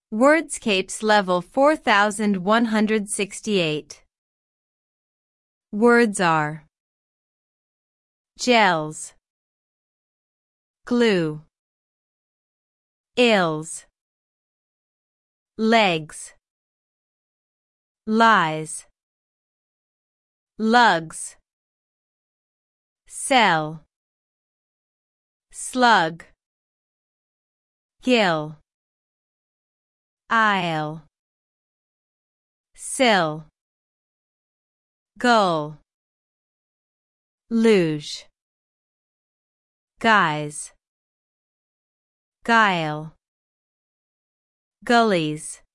Wordscapes level 4168. Words are gels, glue, ills, legs, lies, lugs, cell, slug, gill, aisle, sill, gull, luge, guise, guile, gullies,